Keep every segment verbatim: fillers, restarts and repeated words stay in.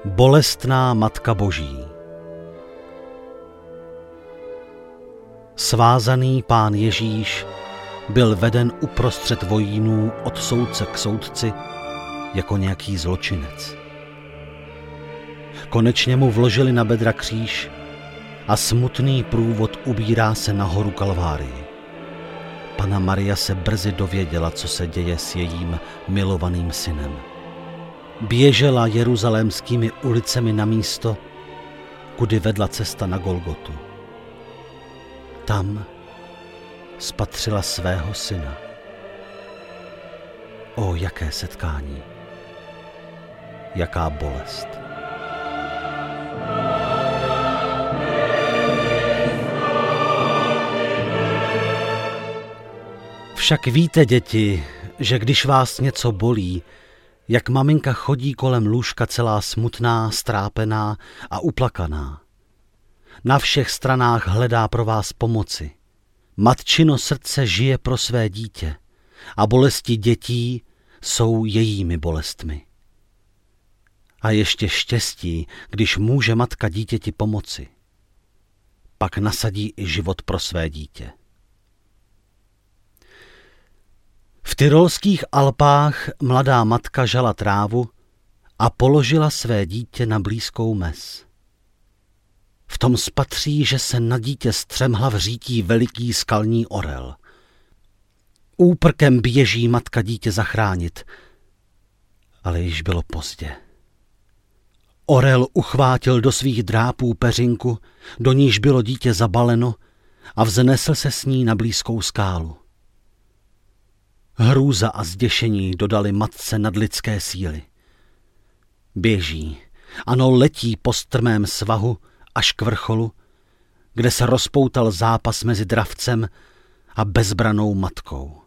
Bolestná Matka Boží. Svázaný Pán Ježíš byl veden uprostřed vojínů od soudce k soudci jako nějaký zločinec. Konečně mu vložili na bedra kříž a smutný průvod ubírá se nahoru Kalvárii. Panna Maria se brzy dověděla, co se děje s jejím milovaným synem. Běžela jeruzalémskými ulicemi na místo, kudy vedla cesta na Golgotu. Tam spatřila svého syna. O, jaké setkání! Jaká bolest! Však víte, děti, že když vás něco bolí, jak maminka chodí kolem lůžka celá smutná, strápená a uplakaná. Na všech stranách hledá pro vás pomoci. Matčino srdce žije pro své dítě a bolesti dětí jsou jejími bolestmi. A ještě štěstí, když může matka dítěti pomoci. Pak nasadí i život pro své dítě. V tyrolských Alpách mladá matka žala trávu a položila své dítě na blízkou mez. V tom spatří, že se na dítě střemhla v řítí veliký skalní orel. Úprkem běží matka dítě zachránit, ale již bylo pozdě. Orel uchvátil do svých drápů peřinku, do níž bylo dítě zabaleno, a vznesl se s ní na blízkou skálu. Hrůza a zděšení dodali matce nadlidské síly. Běží, ano, letí po strmém svahu až k vrcholu, kde se rozpoutal zápas mezi dravcem a bezbranou matkou.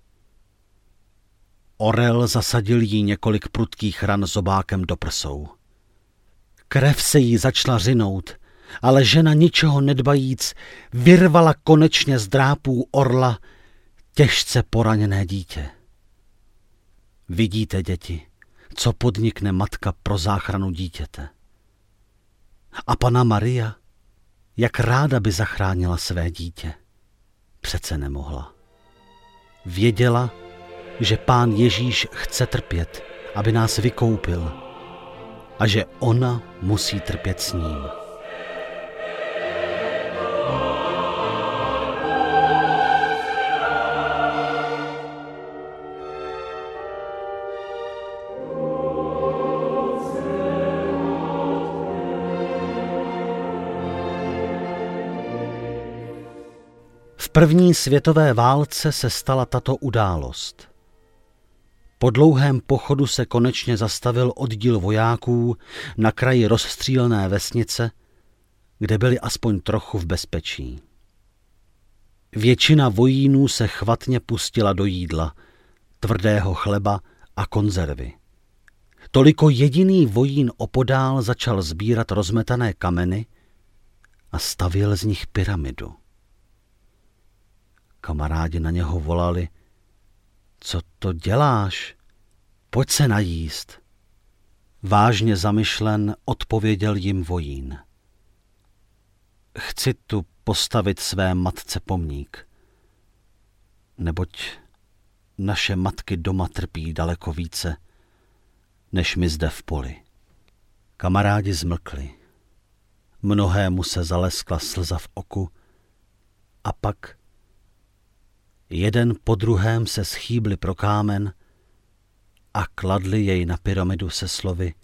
Orel zasadil jí několik prudkých ran zobákem do prsou. Krev se jí začala řinout, ale žena ničeho nedbajíc vyrvala konečně z drápů orla těžce poraněné dítě. Vidíte, děti, co podnikne matka pro záchranu dítěte. A Panna Maria, jak ráda by zachránila své dítě, přece nemohla. Věděla, že Pán Ježíš chce trpět, aby nás vykoupil, a že ona musí trpět s ním. V první světové válce se stala tato událost. Po dlouhém pochodu se konečně zastavil oddíl vojáků na kraji rozstřílené vesnice, kde byli aspoň trochu v bezpečí. Většina vojínů se chvatně pustila do jídla, tvrdého chleba a konzervy. Toliko jediný vojín opodál začal sbírat rozmetané kameny a stavěl z nich pyramidu. Kamarádi na něho volali: Co to děláš? Pojď se najíst. Vážně zamyšlen odpověděl jim vojín: Chci tu postavit své matce pomník, neboť naše matky doma trpí daleko více, než my zde v poli. Kamarádi zmlkli. Mnohému se zaleskla slza v oku a pak jeden po druhém se schýbli pro kámen a kladli jej na pyramidu se slovy: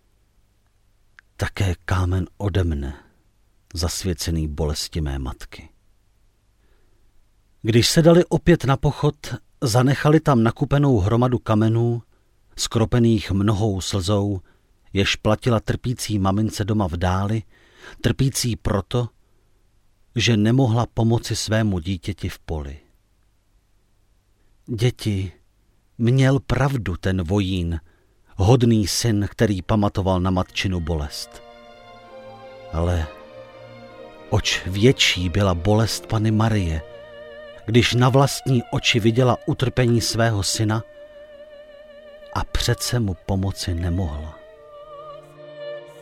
Také kámen ode mne, zasvěcený bolesti mé matky. Když se dali opět na pochod, zanechali tam nakupenou hromadu kamenů, skropených mnohou slzou, jež platila trpící mamince doma v dáli, trpící proto, že nemohla pomoci svému dítěti v poli. Děti, měl pravdu ten vojín, hodný syn, který pamatoval na matčinu bolest. Ale oč větší byla bolest Panny Marie, když na vlastní oči viděla utrpení svého syna a přece mu pomoci nemohla.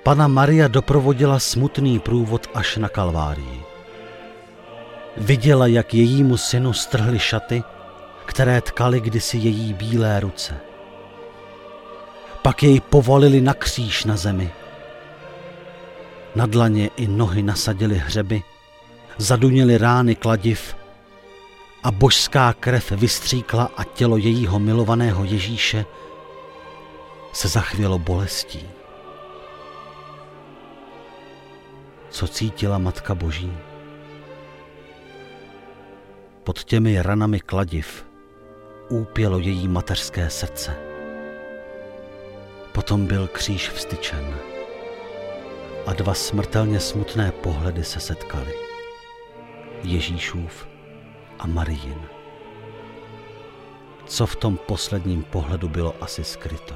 Panna Maria doprovodila smutný průvod až na Kalvárii. Viděla, jak jejímu synu strhli šaty, které tkaly kdysi její bílé ruce. Pak jej povalili na kříž na zemi. Na dlaně i nohy nasadili hřeby, zadunili rány kladiv a božská krev vystříkla a tělo jejího milovaného Ježíše se zachvělo bolestí. Co cítila Matka Boží? Pod těmi ranami kladiv úpělo její mateřské srdce. Potom byl kříž vztyčen a dva smrtelně smutné pohledy se setkaly. Ježíšův a Marijin. Co v tom posledním pohledu bylo asi skryto?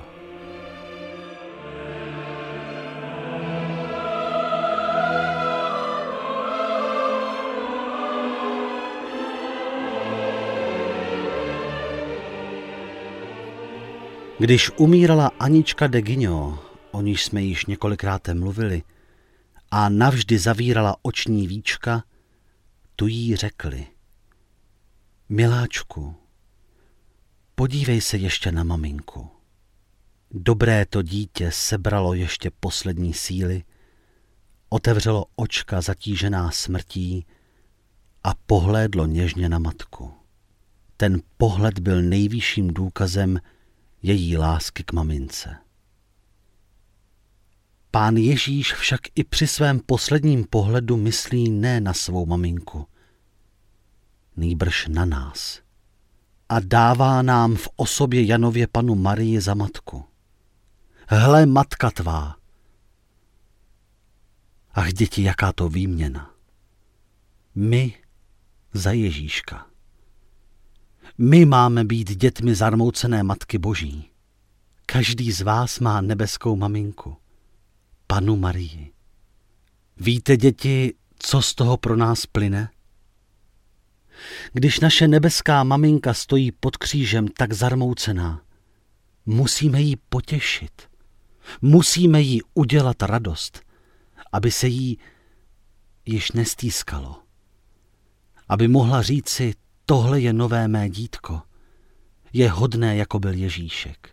Když umírala Anička de Guignon, o níž jsme již několikrát mluvili, a navždy zavírala oční víčka, tu jí řekli: Miláčku, podívej se ještě na maminku. Dobré to dítě sebralo ještě poslední síly, otevřelo očka zatížená smrtí a pohlédlo něžně na matku. Ten pohled byl nejvyšším důkazem její lásky k mamince. Pán Ježíš však i při svém posledním pohledu myslí ne na svou maminku, nýbrž na nás a dává nám v osobě Janově Pannu Marii za matku. Hle, matka tvá. Ach, děti, jaká to výměna. My za Ježíška. My máme být dětmi zarmoucené Matky Boží. Každý z vás má nebeskou maminku, Pannu Marii. Víte, děti, co z toho pro nás plyne? Když naše nebeská maminka stojí pod křížem tak zarmoucená, musíme jí potěšit. Musíme jí udělat radost, aby se jí již nestýskalo. Aby mohla říci: tohle je nové mé dítko, je hodné, jako byl Ježíšek.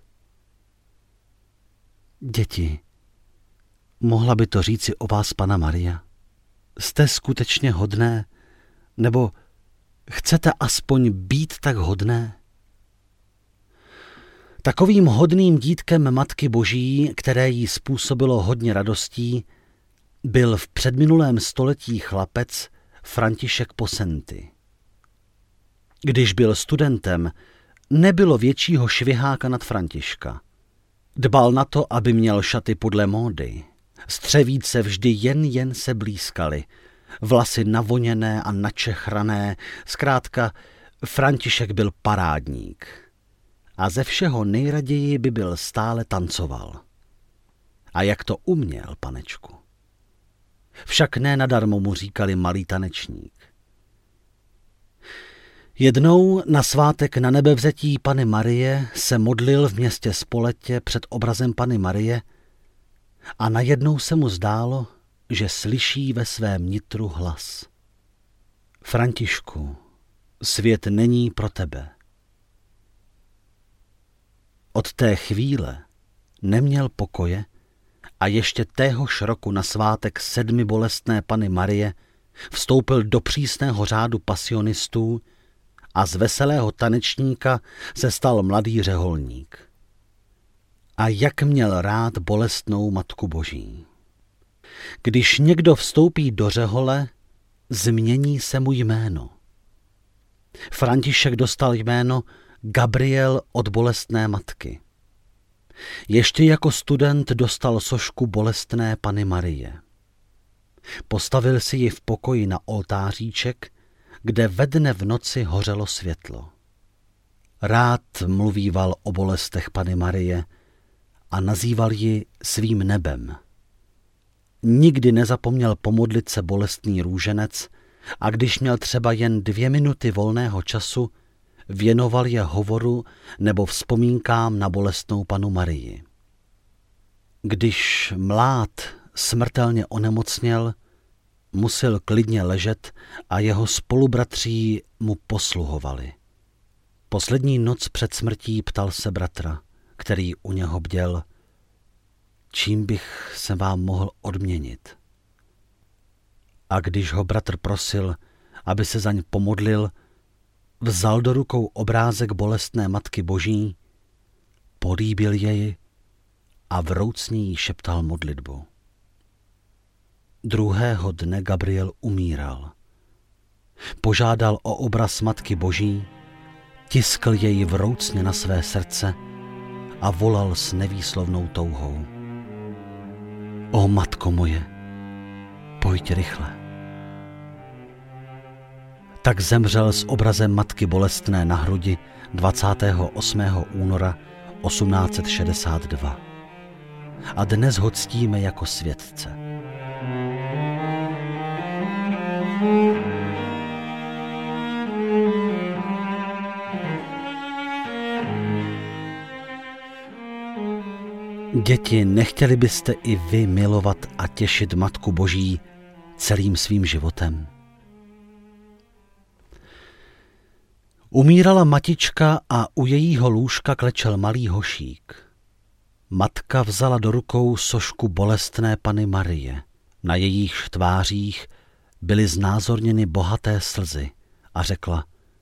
Děti, mohla by to říci o vás Panna Maria? Jste skutečně hodné, nebo chcete aspoň být tak hodné? Takovým hodným dítkem Matky Boží, které jí způsobilo hodně radostí, byl v předminulém století chlapec František Posenty. Když byl studentem, nebylo většího šviháka nad Františka. Dbal na to, aby měl šaty podle módy. Střevíce vždy jen jen se blízkaly, vlasy navoněné a načechrané, zkrátka František byl parádník. A ze všeho nejraději by byl stále tancoval. A jak to uměl, panečku. Však ne nadarmo mu říkali malý tanečník. Jednou na svátek na nebevzetí Panny Marie se modlil v městě Spoletě před obrazem Panny Marie a najednou se mu zdálo, že slyší ve svém nitru hlas. Františku, svět není pro tebe. Od té chvíle neměl pokoje a ještě téhož roku na svátek sedmi bolestné Panny Marie vstoupil do přísného řádu pasionistů a z veselého tanečníka se stal mladý řeholník. A jak měl rád bolestnou Matku Boží. Když někdo vstoupí do řehole, změní se mu jméno. František dostal jméno Gabriel od bolestné matky. Ještě jako student dostal sošku bolestné Panny Marie. Postavil si ji v pokoji na oltáříček, kde ve dne v noci hořelo světlo. Rád mluvíval o bolestech Panny Marie a nazýval ji svým nebem. Nikdy nezapomněl pomodlit se bolestný růženec a když měl třeba jen dvě minuty volného času, věnoval je hovoru nebo vzpomínkám na bolestnou Pannu Marii. Když mlád smrtelně onemocněl, musel klidně ležet a jeho spolubratří mu posluhovali. Poslední noc před smrtí ptal se bratra, který u něho bděl, čím bych se vám mohl odměnit. A když ho bratr prosil, aby se zaň pomodlil, vzal do rukou obrázek bolestné Matky Boží, políbil jej a vroucně jí šeptal modlitbu. Druhého dne Gabriel umíral. Požádal o obraz Matky Boží, tiskl jej vroucně na své srdce a volal s nevýslovnou touhou. O matko moje, pojď rychle. Tak zemřel s obrazem Matky bolestné na hrudi dvacátého osmého února osmnáct set šedesát dva. A dnes ho ctíme jako světce. Děti, nechtěli byste i vy milovat a těšit Matku Boží celým svým životem? Umírala matička a u jejího lůžka klečel malý hošík. Matka vzala do rukou sošku bolestné Panny Marie. Na jejich tvářích byly znázorněny bohaté slzy a řekla: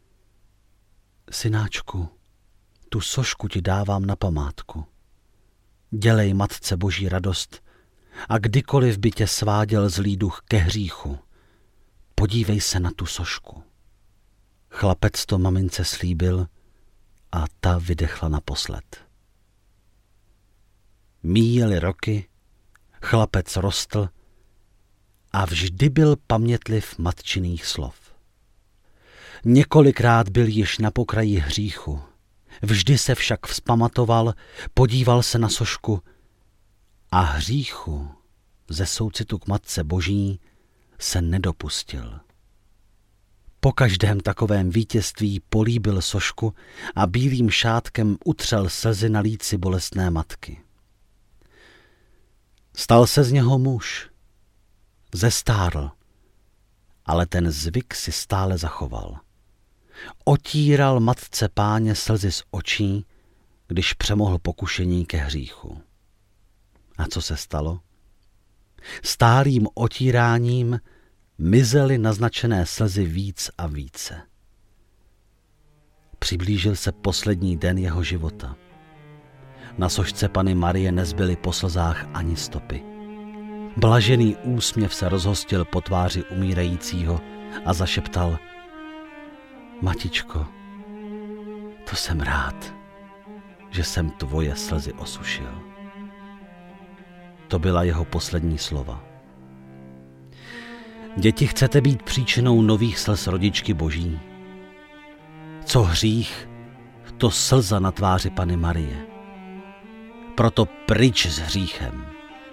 Synáčku, tu sošku ti dávám na památku. Dělej Matce Boží radost a kdykoliv by tě sváděl zlý duch ke hříchu, podívej se na tu sošku. Chlapec to mamince slíbil a ta vydechla naposled. Míjely roky, chlapec rostl a vždy byl pamětliv matčiných slov. Několikrát byl již na pokraji hříchu, vždy se však vzpamatoval, podíval se na sošku a hříchu ze soucitu k Matce Boží se nedopustil. Po každém takovém vítězství políbil sošku a bílým šátkem utřel slzy na líci bolestné matky. Stal se z něho muž, zestárl, ale ten zvyk si stále zachoval. Otíral Matce Páně slzy z očí, když přemohl pokušení ke hříchu. A co se stalo? Stálým otíráním mizely naznačené slzy víc a více. Přiblížil se poslední den jeho života. Na sošce Panny Marie nezbyly po slzách ani stopy. Blažený úsměv se rozhostil po tváři umírajícího a zašeptal: Matičko, to jsem rád, že jsem tvoje slzy osušil. To byla jeho poslední slova. Děti, chcete být příčinou nových slz rodičky Boží? Co hřích, to slza na tváři Panny Marie. Proto pryč s hříchem.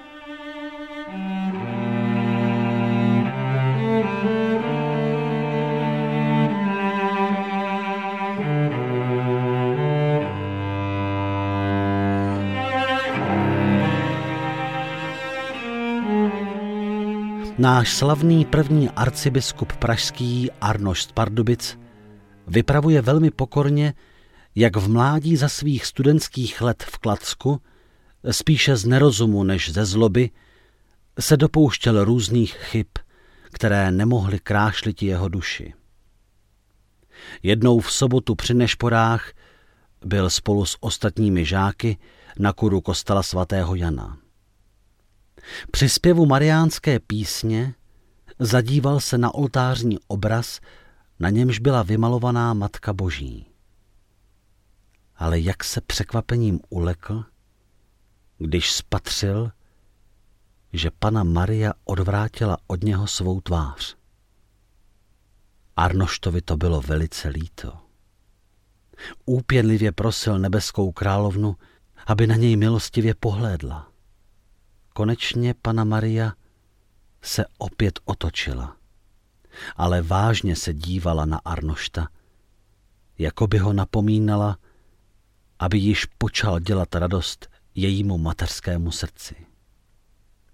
Náš slavný první arcibiskup pražský Arnošt z Pardubic vypravuje velmi pokorně, jak v mládí za svých studentských let v Kladsku, spíše z nerozumu než ze zloby, se dopouštěl různých chyb, které nemohly krášlit jeho duši. Jednou v sobotu při nešporách byl spolu s ostatními žáky na kuru kostela svatého Jana. Při zpěvu mariánské písně zadíval se na oltářní obraz, na němž byla vymalovaná Matka Boží. Ale jak se překvapením ulekl, když spatřil, že Panna Maria odvrátila od něho svou tvář. Arnoštovi to bylo velice líto. Úpěnlivě prosil nebeskou královnu, aby na něj milostivě pohlédla. Konečně Panna Maria se opět otočila, ale vážně se dívala na Arnošta, jako by ho napomínala, aby již počal dělat radost jejímu mateřskému srdci.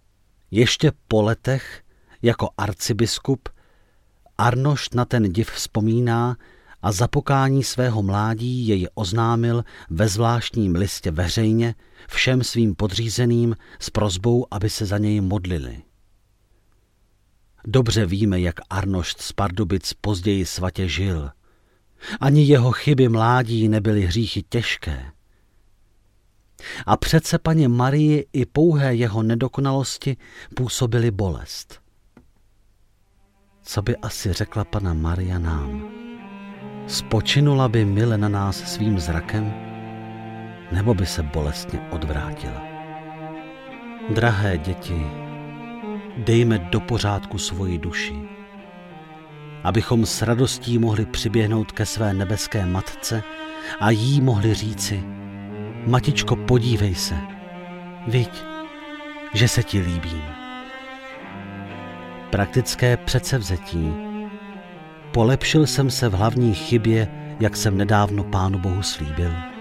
Ještě po letech, jako arcibiskup, Arnošt na ten div vzpomíná a za pokání svého mládí jej oznámil ve zvláštním listě veřejně všem svým podřízeným s prosbou, aby se za něj modlili. Dobře víme, jak Arnošt z Pardubic později svatě žil. Ani jeho chyby mládí nebyly hříchy těžké. A přece Panně Marii i pouhé jeho nedokonalosti působily bolest. Co by asi řekla Panna Maria nám? Spočinula by mile na nás svým zrakem, nebo by se bolestně odvrátila? Drahé děti, dejme do pořádku svoji duši, abychom s radostí mohli přiběhnout ke své nebeské matce a jí mohli říci: Matičko, podívej se, viď, že se ti líbím. Praktické předsevzetí. Polepšil jsem se v hlavní chybě, jak jsem nedávno Pánu Bohu slíbil.